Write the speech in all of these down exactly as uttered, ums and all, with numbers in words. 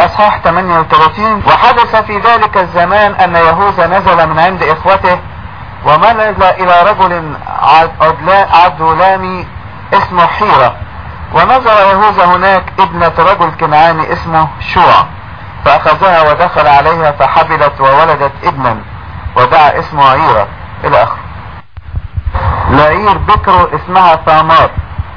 الاصحاح ثمانية وثلاثين. وحدث في ذلك الزمان ان يهوذا نزل من عند اخوته وملل الى رجل عدولامي اسمه حيرة، ونظر يهوذا هناك ابنة رجل كنعاني اسمه شوع، فاخذها ودخل عليها فحبلت وولدت ابنا ودعا اسمه عيرة الى اخره. لعير بكر اسمها ثامار.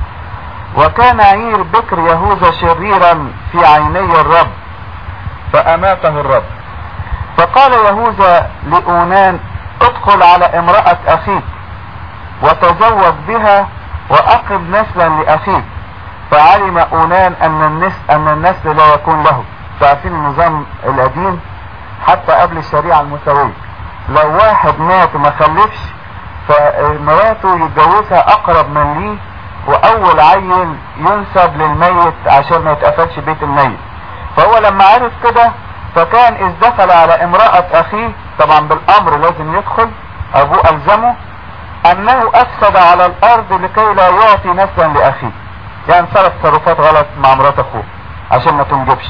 وكان عير بكر يهوذا شريرا في عيني الرب فاماته الرب. فقال يهوذا لأونان ادخل على امرأة اخيك وتزوج بها واقم نسلا لاخيك. فعلم أونان ان النسل ان النسل لا يكون له. عارفين النظام القديم حتى قبل الشريعة المساوية، لو واحد مات وما خلفش فمراته يتجوزها اقرب من ليه، واول عيل ينسب للميت عشان ما يتقفلش بيت الميت. فهو لما عرف كده فكان اذ دخل على امرأة اخيه، طبعا بالامر لازم يدخل، ابوه الزمه انه افسد على الارض لكي لا يعطي نسلا لاخيه، يعني صرف تصرفات غلط مع مرات اخوه عشان ما تنجبش.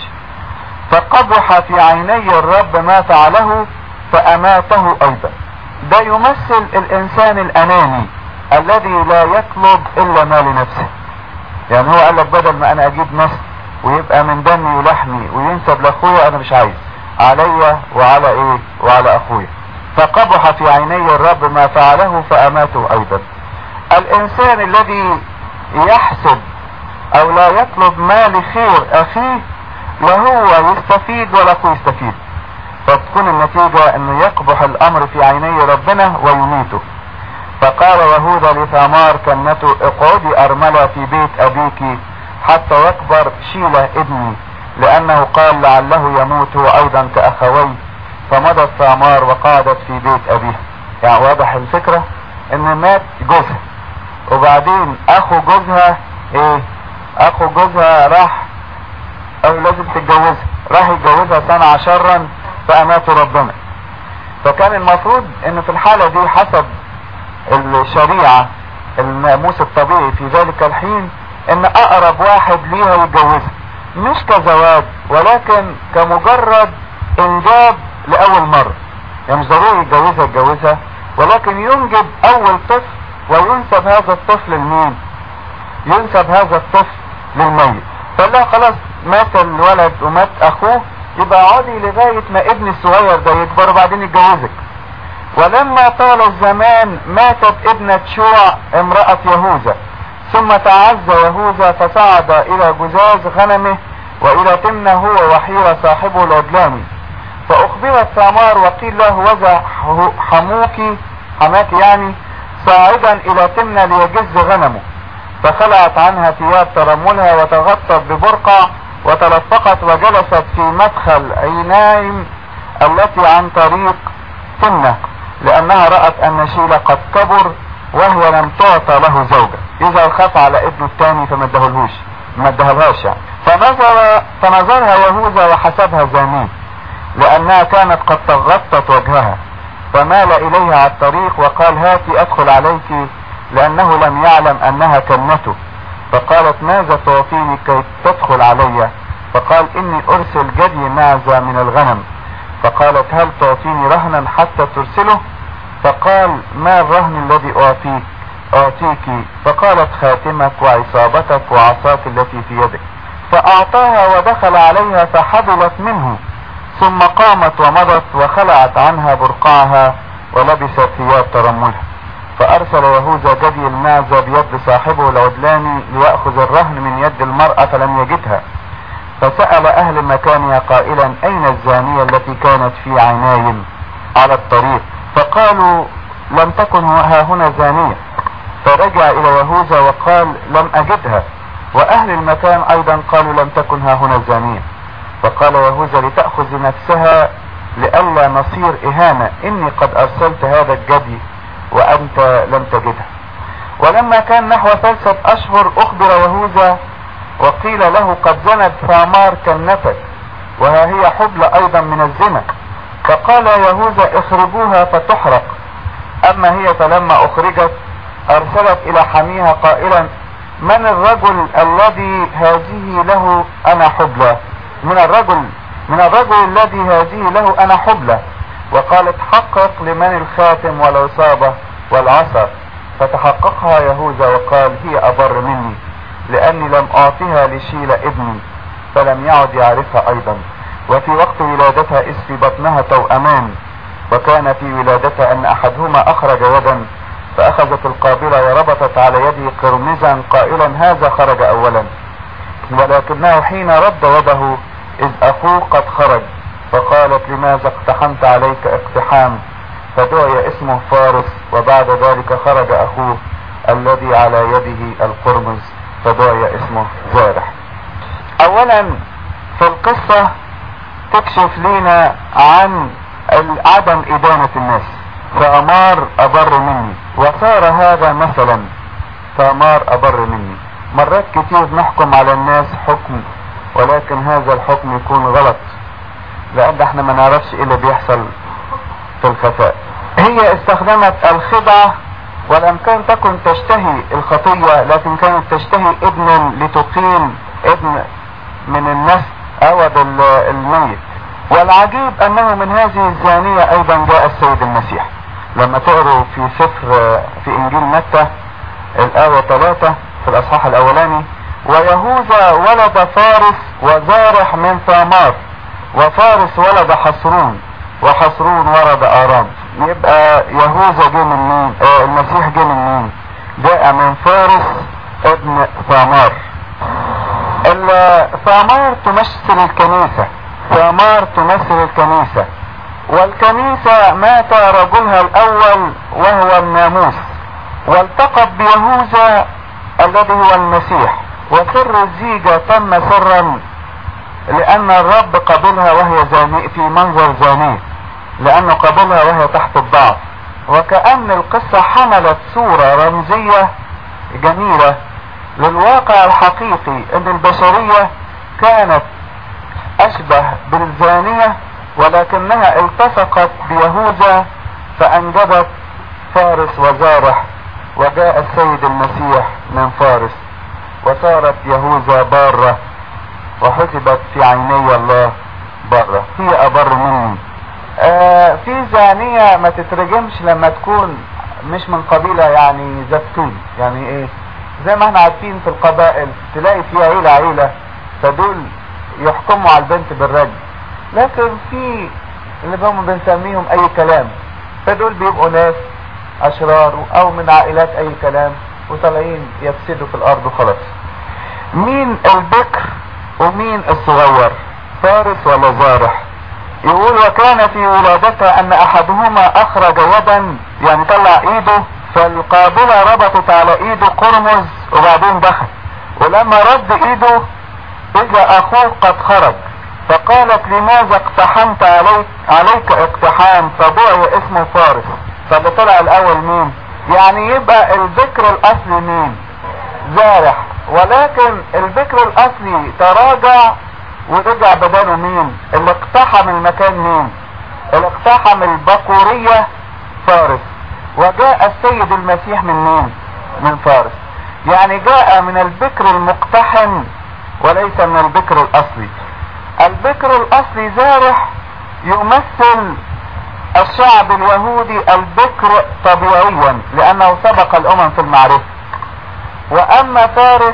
فقبح في عيني الرب ما فعله فاماته ايضا. ده يمثل الانسان الاناني الذي لا يطلب الا ما لنفسه. يعني هو قال لك بدل ما انا اجيب نسل ويبقى من دمي ولحمي وينسب لاخويا، انا مش عايز، عليا وعلى ايه وعلى اخويا. فقبح في عيني الرب ما فعله فاماته ايضا. الانسان الذي يحسب او لا يطلب ما لخير اخيه لا هو يستفيد ولا اخوه يستفيد، فتكون النتيجة انه يقبح الامر في عيني ربنا ويميته. فقال يهوذا لثامار كنته اقعدي ارملة في بيت ابيك حتى يكبر شيلة ابني، لانه قال لعله يموت هو ايضا كاخوي. فمضت ثامار وقعدت في بيت ابيها. يعني واضح الفكرة ان مات جوزها وبعدين اخو جوزها ايه اخو جوزها راح او لازم تتجوزها، راح يتجوزها صنع شرا فاماته ربنا. فكان المفروض ان في الحالة دي حسب الشريعة الناموس الطبيعي في ذلك الحين ان اقرب واحد ليها يتجوزها، مش كزواج ولكن كمجرد انجاب لاول مرة. يعني مش ضروري يتجوزها يتجوزها ولكن ينجب اول طفل وينسب هذا الطفل لمين؟ ينسب هذا الطفل للميت. فلا خلاص مات الولد ومات اخوه، يبقى عادي لغاية ما ابن الصغير ده يكبر وبعدين يتجوزك. ولما طال الزمان ماتت ابنة شوع امرأة يهوذا، ثم تعزى يهوذا فصعد الى جزاز غنمه والى تمنى هو وحيرة صاحبه العدلاني. فاخبرت ثامار وقيل له وذا حموكي حماك يعني صاعدا الى تمنى ليجز غنمه. فخلعت عنها ثياب ترملها وتغطت ببرقع وتلفقت وجلست في مدخل عينايم التي عن طريق تمنى، لانها رأت ان شيلة قد كبر وهي لم تعطى له زوجة. اذا خاف على ابنه الثاني فما ادهلهوش ما ادهلهاش يعني. فنظر فنظرها يهوذا وحسبها زانية لانها كانت قد تغطت وجهها، فمال اليها على الطريق وقال هاتي ادخل عليك، لانه لم يعلم انها كنته. فقالت ماذا تعطيني كي تدخل علي؟ فقال اني ارسل جدي معزة من الغنم. فقالت هل تعطيني رهنا حتى ترسله؟ فقال ما الرهن الذي اعطيك اعطيك؟ فقالت خاتمك وعصابتك وعصاك التي في يدك. فاعطاها ودخل عليها فحبلت منه، ثم قامت ومضت وخلعت عنها برقعها ولبست ثياب ترملها. فارسل يهوذا جدي المعزة بيد صاحبه العدلاني ليأخذ الرهن من يد المرأة فلم يجدها. فسأل اهل مكانها قائلا اين الزانية التي كانت في عينايم على الطريق؟ فقالوا لم تكن ها هنا زانية. فرجع الى يهوذا وقال لم اجدها، واهل المكان ايضا قالوا لم تكن ها هنا زانية. فقال يهوذا لتأخذ نفسها لئلا نصير اهانة، اني قد ارسلت هذا الجدي وانت لم تجدها. ولما كان نحو ثلاثة اشهر اخبر يهوذا وقيل له قد زنت ثامار كنتك وها هي حبلى ايضا من الزنا. فقال يهوذا اخرجوها فتحرق. اما هي فلما اخرجت ارسلت الى حميها قائلا من الرجل الذي هذه له انا حبلى؟ من الرجل من الرجل الذي هذه له انا حبلى. وقالت حقق لمن الخاتم والعصابة والعصا، فتحققها يهوذا وقال هي أبر مني، لأني لم أعطيها لشيلة ابني، فلم يعد يعرفها أيضا. وفي وقت ولادتها إذ في بطنها توأمان، وكان في ولادتها أن أحدهما أخرج يدا، فأخذت القابلة وربطت على يده قرمزا قائلا هذا خرج أولا، ولكنه حين رد يده إذ أخوه قد خرج، فقالت لماذا اقتحمت عليك اقتحام، فدعي اسمه فارس. وبعد ذلك خرج أخوه الذي على يده القرمز، فدعي اسمه زارح. أولا في القصة تكشف لنا عن عدم إدانة الناس، فأمار أبر مني، وصار هذا مثلا، فأمار أبر مني. مرات كتير نحكم على الناس حكم، ولكن هذا الحكم يكون غلط، لأن احنا ما نعرفش ايه اللي بيحصل في الخفاء. هي استخدمت الخدعة، ولم كان تكن تشتهي الخطية، لكن كانت تشتهي ابنا لتقيم ابن من النسل أود الميت. والعجيب أنه من هذه الزانية أيضا جاء السيد المسيح. لما تقروا في سفر في إنجيل متى الآية ثلاثة في الأصحاح الأولاني، ويهوذا ولد فارس وزارح من ثامار، وفارس ولد حصرون، وحصرون ولد آرام. يبقى يهوذا جه من مين؟ آه المسيح جه من مين؟ جاء من فارس ابن ثامار. ثامار تمثل الكنيسة، ثامار تمثل الكنيسة، والكنيسة مات رجلها الأول وهو الناموس، والتقب بيهوذا الذي هو المسيح. وسر الزيجة تم سرا لأن الرب قبلها وهي زانية في منظر زانية، لأنه قبلها وهي تحت الضعف. وكأن القصة حملت صورة رمزية جميلة للواقع الحقيقي، أن البشرية كانت أشبه بالزانية، ولكنها التصقت بيهوذا فأنجبت فارس وزارح، وجاء السيد المسيح من فارس، وصارت يهوذا بارة، وحسبت في عيني الله بارة، هي أبر مني. آه في زانية ما تترجمش لما تكون مش من قبيلة يعني زفتون، يعني ايه؟ زي ما احنا عارفين في القبائل تلاقي فيها عيلة عيلة، فدول يحكموا على البنت بالرجل، لكن في اللي هم بنسميهم اي كلام، فدول بيبقوا ناس اشرار او من عائلات اي كلام وطالعين يفسدوا في الارض وخلاص. مين البكر ومين الصغير؟ فارس ولا زارح؟ يقول وكان في ولادتها ان احدهما اخرج يدا، يعني طلع ايده، فالقابلة ربطت على ايده قرمز وبعدين دخل، ولما رد ايده اذا اخوه قد خرج، فقالت لماذا اقتحمت عليك عليك اقتحام، فدعي اسمه فارس. فاللي طلع الاول مين؟ يعني يبقى الذكر الاصلي مين؟ زارح، ولكن الذكر الاصلي تراجع ورجع بداله مين؟ اللي اقتحم المكان مين؟ اللي اقتحم البقورية فارس، وجاء السيد المسيح من مين؟ من فارس. يعني جاء من البكر المقتحم وليس من البكر الاصلي. البكر الاصلي زارح يمثل الشعب اليهودي البكر طبيعيا لانه سبق الامم في المعرفة، واما فارس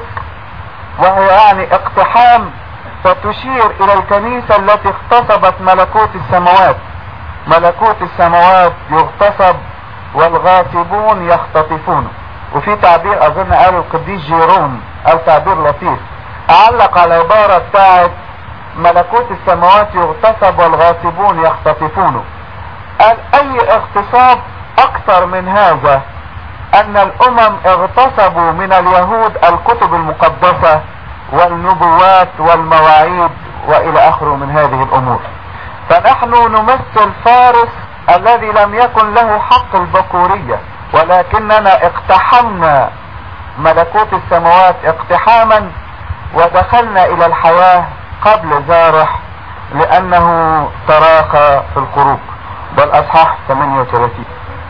وهي يعني اقتحام فتشير الى الكنيسة التي اغتصبت ملكوت السماوات. ملكوت السماوات يغتصب والغاصبون يختطفونه. وفي تعبير اظن قاله القديس جيروم، قال تعبير لطيف، اعلق على العبارة بتاعت ملكوت السماوات يغتصب والغاصبون يختطفونه. قال اي اغتصاب اكثر من هذا، ان الامم اغتصبوا من اليهود الكتب المقدسة والنبوات والمواعيد والى اخره من هذه الامور. فنحن نمثل فارس الذي لم يكن له حق البكورية، ولكننا اقتحمنا ملكوت السماوات اقتحاما ودخلنا الى الحياة قبل زارح، لانه تراخى في الخروج. ده الاصحاح ثمانية وثلاثين.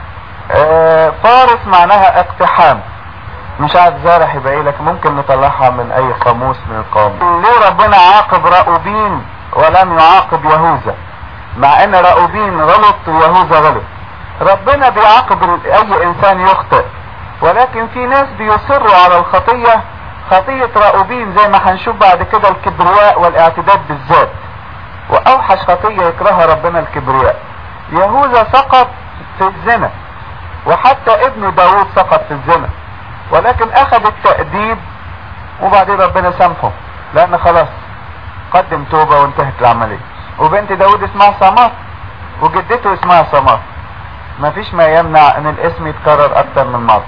آه فارس معناها اقتحام، مش عارف زارح يبقى ايه، لكن ممكن نطلعها من اي قاموس من القواميس. ليه ربنا عاقب راؤوبين ولم يعاقب يهوذا، مع ان راؤوبين غلط ويهوذا غلط. ربنا بيعاقب اي انسان يخطئ، ولكن في ناس بيصروا على الخطية، خطية راؤوبين زي ما هنشوف بعد كده الكبرياء والاعتداد بالذات، واوحش خطية يكرهها ربنا الكبرياء. يهوذا سقط في الزنا، وحتى ابن داود سقط في الزنا، ولكن اخذ التأديب وبعدين ربنا سامحه لان خلاص قدم توبة وانتهت العملية. وبنت داود اسمها سمار، وجدته اسمها سمار. مفيش ما يمنع ان الاسم يتكرر اكتر من مرة.